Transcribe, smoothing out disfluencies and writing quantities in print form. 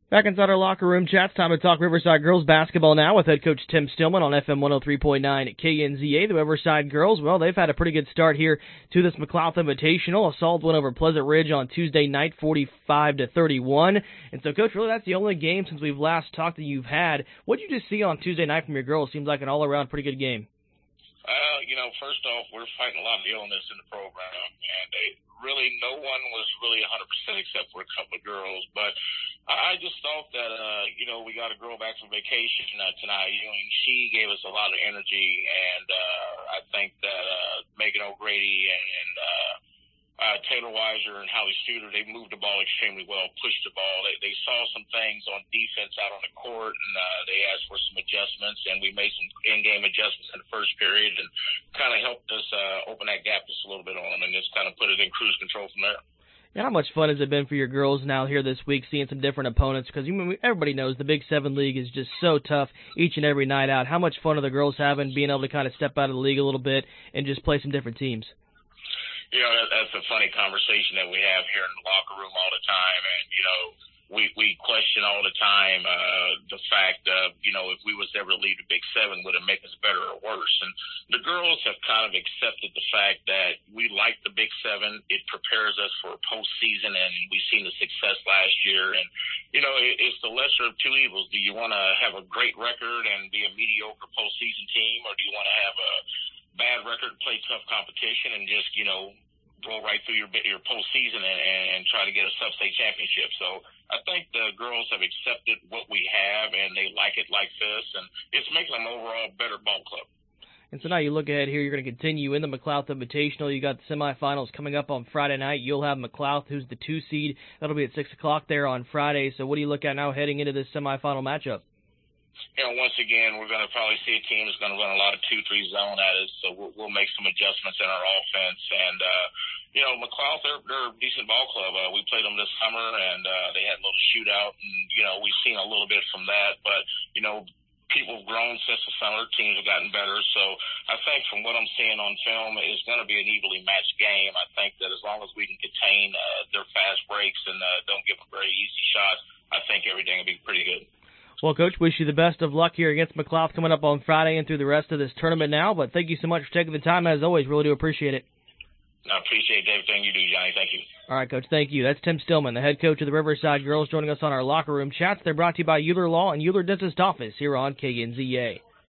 Back inside our locker room chats, time to talk Riverside girls basketball now with head coach Tim Stillman on FM 103.9 at KNZA. The Riverside girls, well, they've had a pretty good start here to this McLouth Invitational. A solid win over Pleasant Ridge on Tuesday night, 45-31. And so, Coach, really that's the only game since we've last talked that you've had. What did you just see on Tuesday night from your girls? Seems like an all-around pretty good game. First off, we're fighting a lot of illness in the program, and no one was really 100% except for a couple of girls. But I just thought that, we got a girl back from vacation tonight. She gave us a lot of energy, and I think that Megan O'Grady and Taylor Weiser and Hallie Studer, they moved the ball extremely well, pushed the ball. They saw some things on defense out on the court, and they asked for some adjustments, and we made some in-game adjustments in the first period and kind of helped us open that gap just a little bit on them and just kind of put it in cruise control from there. And how much fun has it been for your girls now here this week seeing some different opponents? Because everybody knows the Big 7 League is just so tough each and every night out. How much fun are the girls having being able to kind of step out of the league a little bit and just play some different teams? That's a funny conversation that we have here in the locker room all the time. And, we question all the time the fact of, if we was ever to leave the Big 7, would it make us better or worse? And the girls have kind of accepted the fact that we like the Big 7. It prepares us for postseason, and we've seen the success last year. And, it's the lesser of two evils. Do you want to have a great record and be a mediocre postseason team, or do you want to have a bad record, play tough competition, and just, roll right through your postseason and try to get a sub-state championship? So I think the girls have accepted what we have, and they like it like this, and it's making them overall a better ball club. And so now you look ahead here, you're going to continue in the McLouth Invitational. You got the semifinals coming up on Friday night. You'll have McLouth, who's the 2 seed. That'll be at 6 o'clock there on Friday. So what do you look at now heading into this semifinal matchup? Once again, we're going to probably see a team that's going to run a lot of 2-3 zone at us, so we'll make some adjustments in our offense. And, McLouth, they're a decent ball club. We played them this summer, and they had a little shootout, and, we've seen a little bit from that. But, people have grown since the summer. Teams have gotten better. So I think from what I'm seeing on film, it's going to be an evenly matched game. I think that as long as we can contain their fast breaks and don't give them very easy shots, I think everything will be pretty good. Well, Coach, wish you the best of luck here against McLouth coming up on Friday and through the rest of this tournament now. But thank you so much for taking the time, as always. Really do appreciate it. I appreciate everything you do, Johnny. Thank you. All right, Coach, thank you. That's Tim Stillman, the head coach of the Riverside Girls, joining us on our locker room chats. They're brought to you by Euler Law and Euler Dentist Office here on KNZA.